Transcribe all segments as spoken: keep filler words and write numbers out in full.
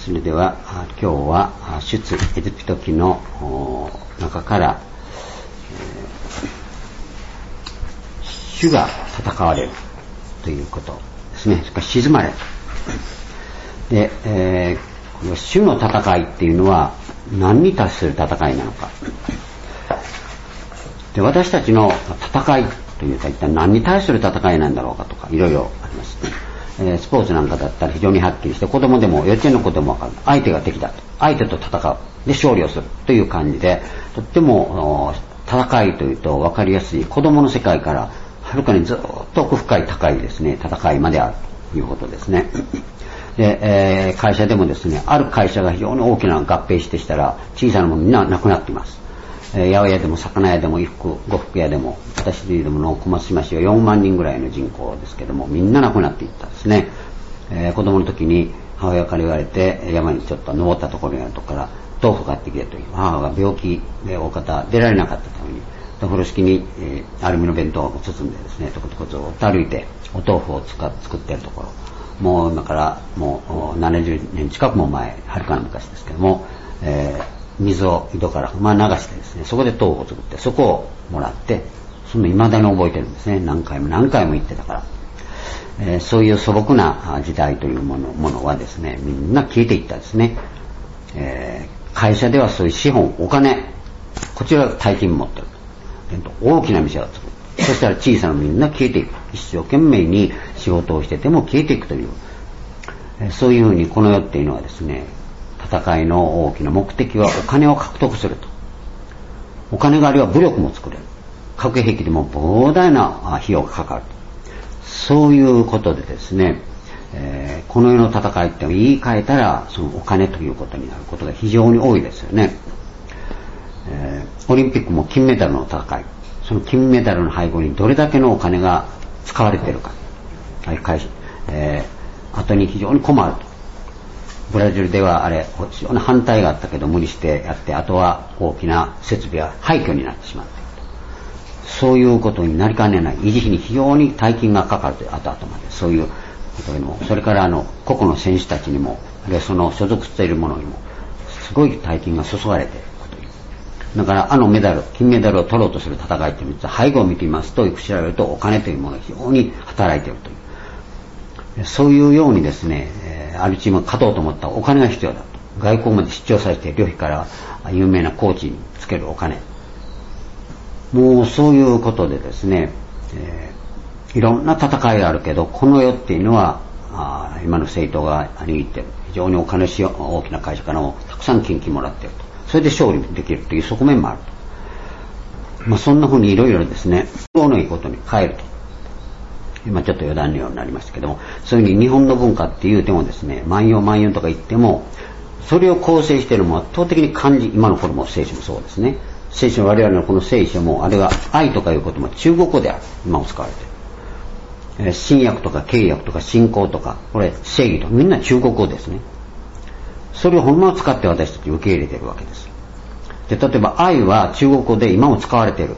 それでは今日は出エジプト記の中から、えー、主が戦われるということですね。それから沈まれる。で、えー、この主の戦いっていうのは何に対する戦いなのか。で、私たちの戦いというと一体何に対する戦いなんだろうかとかいろいろあります。えー、スポーツなんかだったら非常にはっきりして、子供でも幼稚園の子でも分かる。相手が敵だと。相手と戦う。で、勝利をするという感じで、とっても戦いというと分かりやすい子供の世界からはるかにずっと奥深い高いですね、戦いまであるということですね。で、えー、会社でもですね、ある会社が非常に大きな合併してしたら、小さなものみんななくなっています。えー、八百屋でも魚屋でも衣服、呉服屋でも、私でもの小松島市はよんまんにんぐらいの人口ですけども、みんななくなっていったんですね。えー、子供の時に母親から言われて、山にちょっと登ったところにあるところから豆腐買ってきてという、母が病気で大方出られなかったために、風呂敷に、えー、アルミの弁当を包んでですね、とことこずっと歩いてお豆腐を使っ作っているところ、もう今からもうななじゅうねん近くも前、はるかの昔ですけども、えー水を井戸からまあ流してですね、そこで豆腐を作って、そこをもらって、その未だに覚えてるんですね。何回も何回も言ってたから。えー、そういう素朴な時代というもの、ものはですね、みんな消えていったんですね。えー、会社ではそういう資本、お金、こちらが大金持ってる。大きな店を作る。そしたら小さなみんな消えていく。一生懸命に仕事をしてても消えていくという。えー、そういうふうにこの世っていうのはですね、戦いの大きな目的はお金を獲得すると。お金があれば武力も作れる。核兵器でも膨大な費用がかかる。そういうことでですね、えー、この世の戦いって言い換えたらそのお金ということになることが非常に多いですよね。えー、オリンピックも金メダルの戦い。その金メダルの背後にどれだけのお金が使われているか。はい、会社、えー、後に非常に困ると。ブラジルではあれ非常に反対があったけど無理してやって、あとは大きな設備は廃墟になってしまっていると。そういうことになりかねない。維持費に非常に大金がかかるという、後々までそういうことにも、それからあの個々の選手たちにも、あるいはその所属しているものにもすごい大金が注がれているという。だからあのメダル、金メダルを取ろうとする戦いというのは背後を見てみますと、よく調べるとお金というものが非常に働いているという。そういうようにですね、あるチームが勝とうと思ったらお金が必要だと。外国まで出張されて旅費から有名なコーチにつけるお金。もうそういうことでですね、えー、いろんな戦いがあるけど、この世っていうのはあ今の政党が握っている非常にお金しよ大きな会社からもたくさん金金もらっていると。それで勝利できるという側面もあると。まあそんな風にいろいろですね、都合のいいことに変えると。今ちょっと余談のようになりましたけども、そういうふうに日本の文化って言うてもですね、万葉万葉とか言っても、それを構成しているのは圧倒的に漢字、今の頃も聖書もそうですね。聖書、我々のこの聖書も、あれは愛とかいうことも中国語である。今も使われている。えー、新約とか契約とか信仰とか、これ正義とかみんな中国語ですね。それをほんまを使って私たち受け入れているわけです。で、例えば愛は中国語で今も使われている。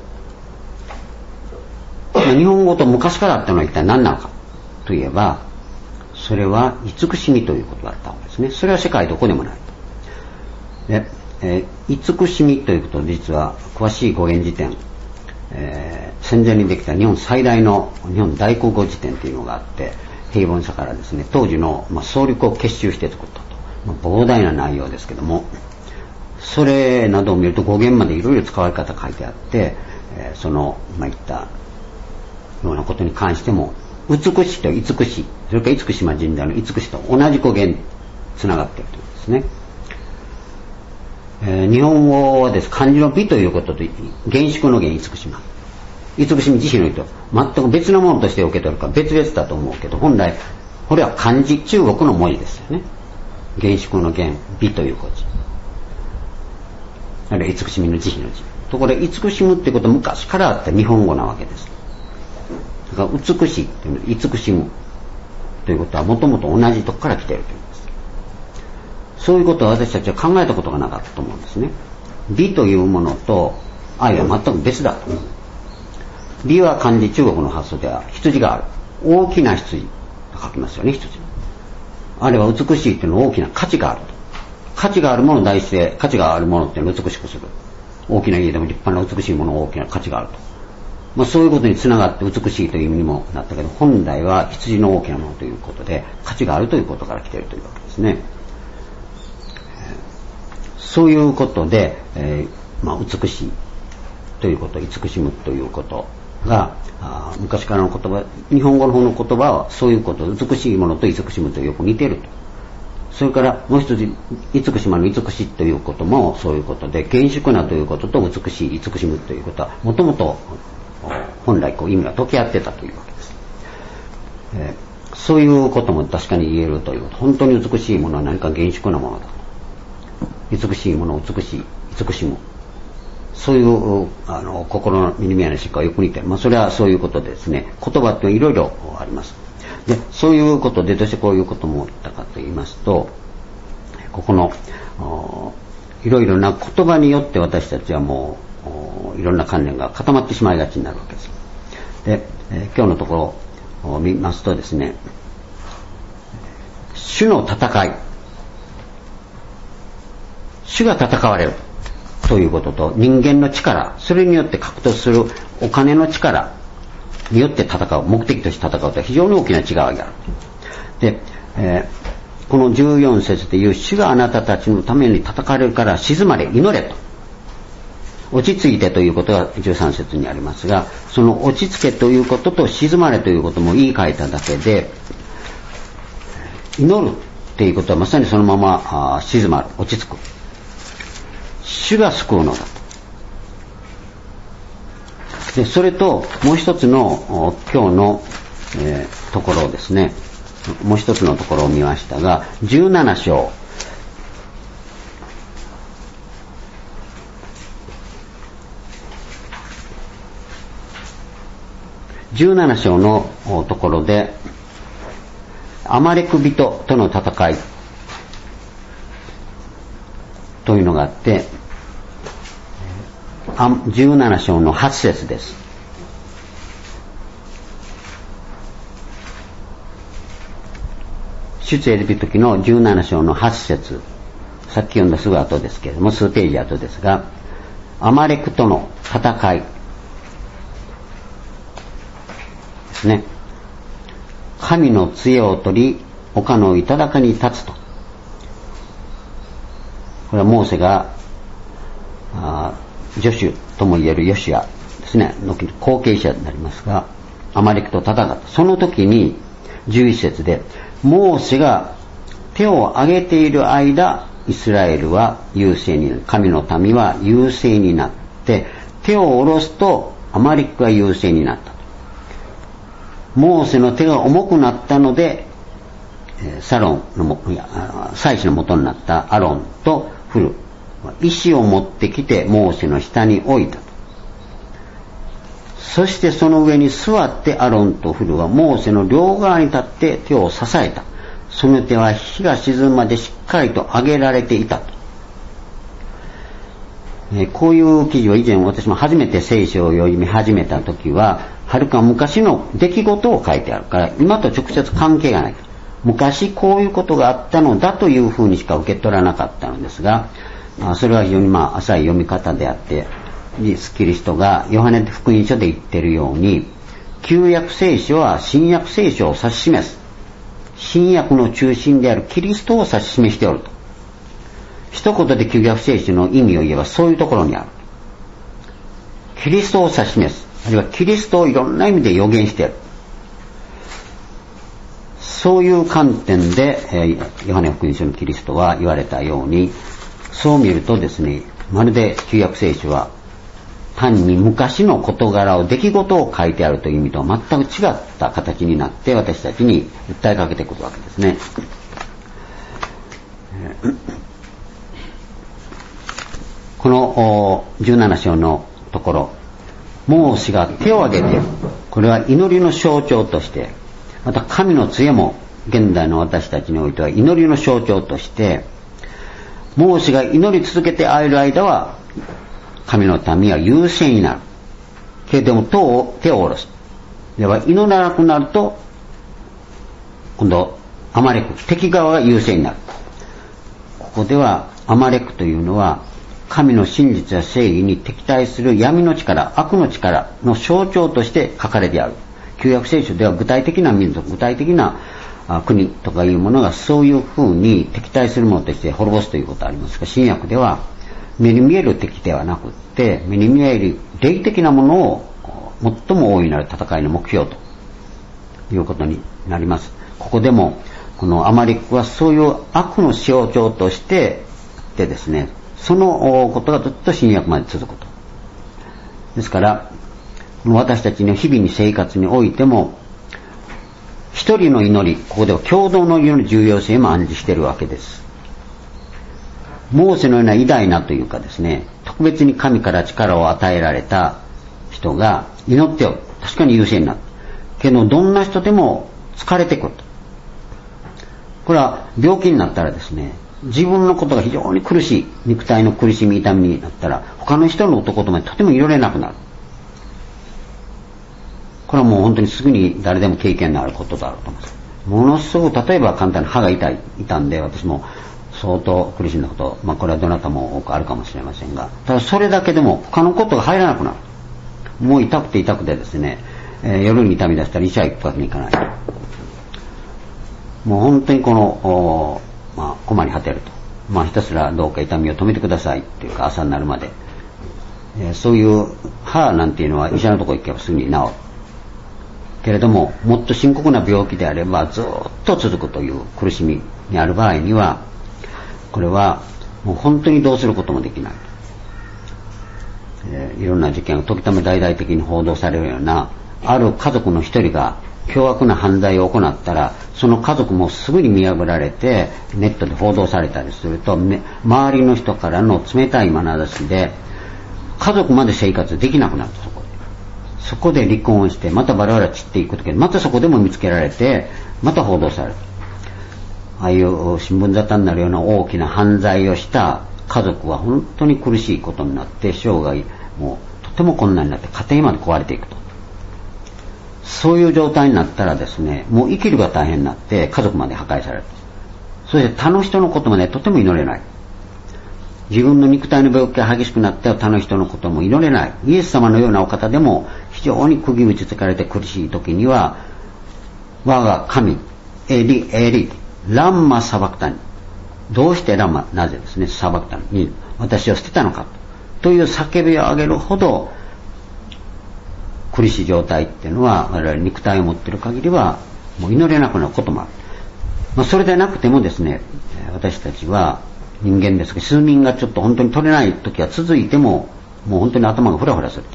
日本語と昔からあったのは一体何なのかといえば、それは慈しみということだったわけですね。それは世界どこでもないと。で、えー、慈しみということで実は詳しい語源辞典、えー、戦前にできた日本最大の日本大国語辞典というのがあって、平凡さからですね、当時の、まあ、総力を結集して作ったと、まあ、膨大な内容ですけども、それなどを見ると語源までいろいろ使われ方書いてあって、えー、そのまあいったようなことに関しても、美しと慈し、それから厳島神社の慈しと同じ語源つながっているということですね。えー、日本語はです漢字の美ということと厳粛の厳、厳島、慈しみ自身の意図、全く別なものとして受け取るか別々だと思うけど、本来これは漢字、中国の文字ですよね。厳粛の厳、美という文字、あるいは慈しみの慈悲の字と、これ慈しむっていうことは昔からあった日本語なわけです。だから美しいというのは慈しむということはもともと同じとこから来ているというんです。そういうことは私たちは考えたことがなかったと思うんですね。美というものと愛は全く別だと。美は漢字、中国の発想では羊がある。大きな羊と書きますよね、羊。あれは美しいというのは大きな価値がある価値があるものを大事で、価値があるものっていうのを美しくする。大きな家でも立派な美しいものを大きな価値があると。まあ、そういうことにつながって美しいという意味にもなったけど、本来は羊の大きなものということで、価値があるということから来ているというわけですね。そういうことで、えーまあ、美しいということ、慈しむということが、あ昔からの言葉、日本語の方の言葉はそういうこと、美しいものと慈しむとよく似ていると。それからもう一つ、慈しまの慈しいということもそういうことで、厳粛なということと美しい、慈しむということは、もともと本来こう意味が溶け合ってたというわけです。えー、そういうことも確かに言えるということ。本当に美しいものは何か厳粛なものだと。美しいものを美しい、慈しむ。そういうあの心の耳やのしかよく似てる。まあ、それはそういうことでですね、言葉っていろいろあります。で、そういうことでどうしてこういうことも言ったかと言いますと、ここのいろいろな言葉によって私たちはもういろんな観念が固まってしまいがちになるわけです。で、えー、今日のところを見ますとですね、主の戦い、主が戦われるということと人間の力、それによって獲得するお金の力によって戦う、目的として戦うとは非常に大きな違いがある。で、えー、このじゅうよん節でいう主があなたたちのために戦われるから静まれ、祈れと。落ち着いてということがじゅうさん節にありますが、その落ち着けということと静まれということも言い換えただけで、祈るっていうことはまさにそのままあ静まる、落ち着く。主が救うのだと。で、それともう一つの今日の、えー、ところですね、もう一つのところを見ましたが、じゅうなな章じゅうなな章のところでアマレク人との戦いというのがあって、じゅうなな章のはち節です。出エジプト記のじゅうなな章のはち節、さっき読んだすぐ後ですけれども、数ページ後ですが、アマレクとの戦いですね。神の杖を取り丘の頂に立つと。これはモーセがあジョシュとも言えるヨシアですねの後継者になりますが、アマレクと戦った。その時にじゅういち節で、モーセが手を挙げている間、イスラエルは優勢になる。神の民は優勢になって、手を下ろすとアマレクが優勢になった。モーセの手が重くなったので、サロンのも、いや、祭司の元になったアロンとフル、石を持ってきてモーセの下に置いたと。そしてその上に座ってアロンとフルはモーセの両側に立って手を支えた。その手は日が沈むまでしっかりと上げられていたと。えー、こういう記事は以前私も初めて聖書を読み始めた時は、はるか昔の出来事を書いてあるから今と直接関係がない。昔こういうことがあったのだというふうにしか受け取らなかったのですが、それは非常にまあ浅い読み方であって、イエス・キリストがヨハネ福音書で言っているように、旧約聖書は新約聖書を指し示す。新約の中心であるキリストを指し示しておると。一言で旧約聖書の意味を言えばそういうところにある。キリストを指し示す。あるいはキリストをいろんな意味で予言している。そういう観点で、えー、ヨハネ福音書のキリストは言われたように、そう見るとですね、まるで旧約聖書は単に昔の事柄を出来事を書いてあるという意味とは全く違った形になって私たちに訴えかけてくるわけですね。このじゅうなな章のところ、モーセが手を挙げている。これは祈りの象徴として、また神の杖も現代の私たちにおいては祈りの象徴として、モーセが祈り続けている間は神の民は優勢になる。けれども手を手を下ろす。では祈らなくなると今度アマレク敵側が優勢になる。 ここではアマレクというのは神の真実や正義に敵対する闇の力、悪の力の象徴として書かれてある。旧約聖書では具体的な民族、具体的な国とかいうものがそういうふうに敵対するものとして滅ぼすということがありますが、新約では目に見える敵ではなくって目に見える霊的なものを最も大いなる戦いの目標ということになります。ここでもこのアマレクはそういう悪の象徴としてでですね、そのことがずっと新約まで続くと。ですから私たちの日々に生活においても一人の祈り、ここでは共同の祈りの重要性も暗示しているわけです。モーセのような偉大なというかですね、特別に神から力を与えられた人が祈っておる。確かに優勢になるけど、どんな人でも疲れてくると。これは病気になったらですね、自分のことが非常に苦しい、肉体の苦しみ痛みになったら他の人の男ともとても祈れなくなる。これはもう本当にすぐに誰でも経験のあることだろうと思います。ものすごく、例えば簡単に歯が痛い痛んで私も相当苦しんだこと、まあこれはどなたも多くあるかもしれませんが、ただそれだけでも他のことが入らなくなる。もう痛くて痛くてですね、えー、夜に痛み出したら医者行くわけにいかない。もう本当にこの、まあ、困り果てると。まあひたすらどうか痛みを止めてくださいっていうか、朝になるまで、えー、そういう歯なんていうのは医者のところ行けばすぐに治るけれども、もっと深刻な病気であればずっと続くという苦しみにある場合には、これはもう本当にどうすることもできない、えー、いろんな事件を時たま大々的に報道されるような、ある家族の一人が凶悪な犯罪を行ったらその家族もすぐに見破られてネットで報道されたりすると、周りの人からの冷たい眼差しで家族まで生活できなくなる。そこでそこで離婚をしてまたバラバラ散っていくとき、またそこでも見つけられてまた報道される。ああいう新聞沙汰になるような大きな犯罪をした家族は本当に苦しいことになって、生涯もうとても困難になって家庭まで壊れていくと。そういう状態になったらですね、もう生きるが大変になって家族まで破壊される。そして他の人のことまでとても祈れない。自分の肉体の病気が激しくなって他の人のことも祈れない。イエス様のようなお方でも非常に釘打ちつかれて苦しい時には、我が神エリエリランマサバクタニ、どうしてランマ、なぜですね、サバクタニに私を捨てたのかという叫びを上げるほど苦しい状態っていうのは、我々肉体を持っている限りはもう祈れなくなることもある。まあ、それでなくてもですね、私たちは人間ですが、睡眠がちょっと本当に取れない時は続いてももう本当に頭がフラフラすると。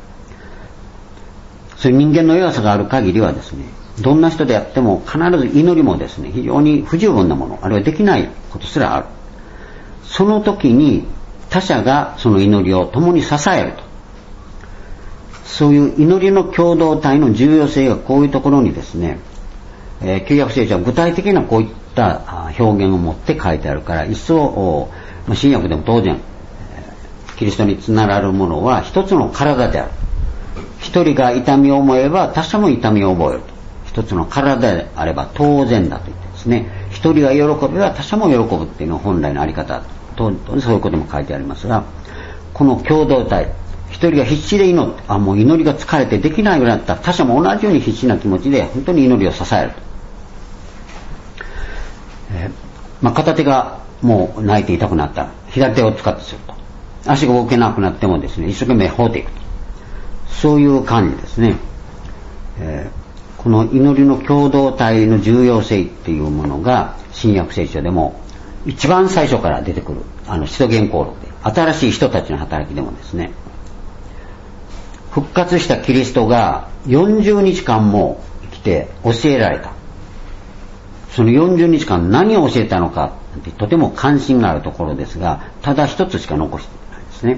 そういう人間の弱さがある限りはですね、どんな人であっても必ず祈りもですね、非常に不十分なもの、あるいはできないことすらある。その時に他者がその祈りを共に支えると。そういう祈りの共同体の重要性がこういうところにですね、えー、旧約聖書は具体的なこういった表現を持って書いてあるから、一層新約でも当然キリストにつながるものは一つの体である。一人が痛みを思えば他者も痛みを覚えると。一つの体であれば当然だと言ってですね、一人が喜べば他者も喜ぶっていうのが本来のあり方と、そういうことも書いてありますが、この共同体、一人が必死で祈って、あ、もう祈りが疲れてできないぐらいだったら他者も同じように必死な気持ちで本当に祈りを支えると。えーまあ、片手がもう泣いて痛くなったら左手を使ってすると。足が動けなくなってもですね、一生懸命放っていくと。そういう感じですね。えーこの祈りの共同体の重要性っていうものが新約聖書でも一番最初から出てくる、あの使徒言行録で、新しい人たちの働きでもですね、復活したキリストがよんじゅうにちかんも生きて教えられた。そのよんじゅうにちかん何を教えたのかってとても関心があるところですが、ただ一つしか残していないですね。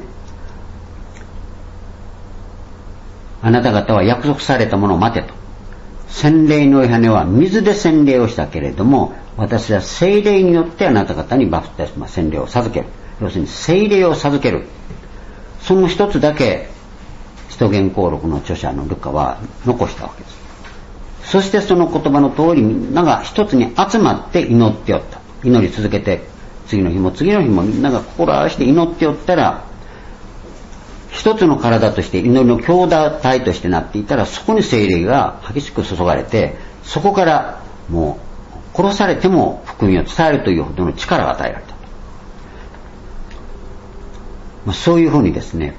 あなた方は約束されたものを待てと。洗礼のヨハネは水で洗礼をしたけれども、私は聖霊によってあなた方にバプテスマ、洗礼を授ける。要するに聖霊を授ける。その一つだけ使徒言行録の著者のルカは残したわけです。そしてその言葉の通りみんなが一つに集まって祈っておった。祈り続けて次の日も次の日もみんなが心合わせて祈っておったら、一つの体として祈りの兄弟体としてなっていたら、そこに聖霊が激しく注がれて、そこからもう殺されても福音を伝えるというほどの力が与えられた。まあ、そういうふうにですね、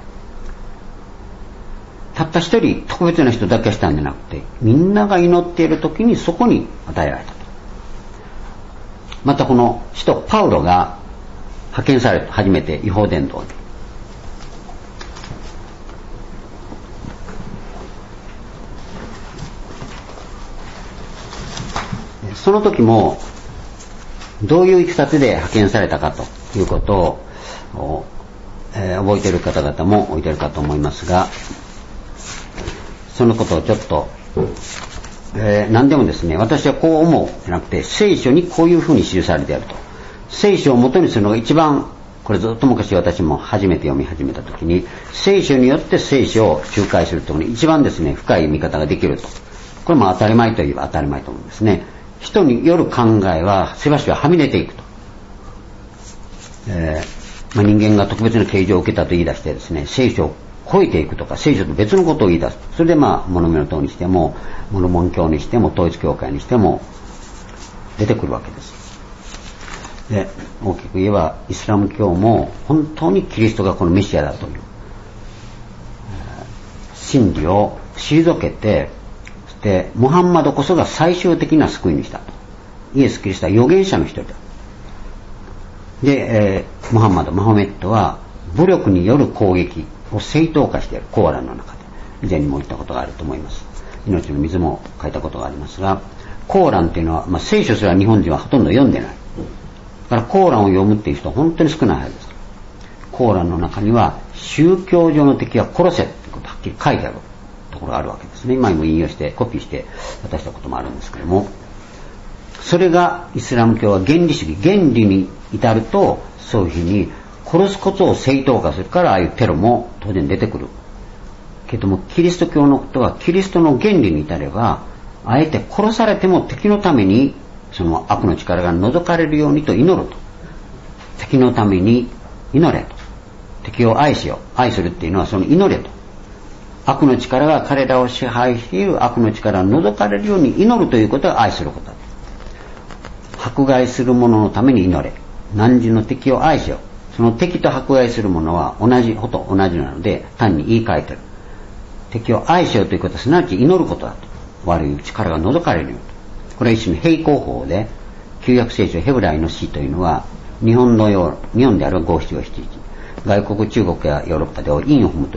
たった一人特別な人だけしたんじゃなくて、みんなが祈っている時にそこに与えられたと。またこの使徒パウロが派遣されて初めて違法伝道に、その時もどういういきさつで派遣されたかということを、えー、覚えている方々も覚えているかと思いますが、そのことをちょっと、えー、何でもですね、私はこう思うじゃなくて、聖書にこういうふうに記されてあると。聖書を元にするのが一番、これずっと昔私も初めて読み始めた時に、聖書によって聖書を仲介するというのに一番ですね、深い見方ができると。これも当たり前といえば当たり前と思うんですね。人による考えはしばしばはみ出ていくと。えーまあ、人間が特別な形状を受けたと言い出してですね、聖書を超えていくとか、聖書と別のことを言い出す。それでまあ、物見の塔にしても、モルモン教にしても、統一教会にしても、出てくるわけです。で、大きく言えば、イスラム教も、本当にキリストがこのメシアだという、真理を退けて、そしてムハンマドこそが最終的な救い主だと。イエス・キリストは預言者の一人だ。で、えー、ムハンマド、マホメットは武力による攻撃を正当化している。コーランの中で以前にも言ったことがあると思います。命の水も書いたことがありますが、コーランっていうのは、まあ、聖書すら日本人はほとんど読んでない。だからコーランを読むっていう人は本当に少ないはずです。コーランの中には宗教上の敵は殺せってことはっきり書いてあるところがあるわけですね。今にも引用してコピーして渡したこともあるんですけども、それがイスラム教は原理主義、原理に至るとそういうふうに殺すことを正当化するから、ああいうテロも当然出てくるけども、キリスト教のことはキリストの原理に至れば、あえて殺されても敵のためにその悪の力が除かれるようにと祈ると。敵のために祈れと。敵を愛しよう。愛するっていうのはその祈れと。悪の力が彼らを支配している悪の力が除かれるように祈るということは愛することだ。迫害する者のために祈れ。汝の敵を愛しよう。その敵と迫害する者は同じほと同じなので単に言い換えてる。敵を愛しようということはすなわち祈ることだと。悪い力が除かれるようと。これは一種の並行法で、旧約聖書ヘブライの詩というのは日本のよう日本であれば五七五七一、外国中国やヨーロッパでは韻を踏むという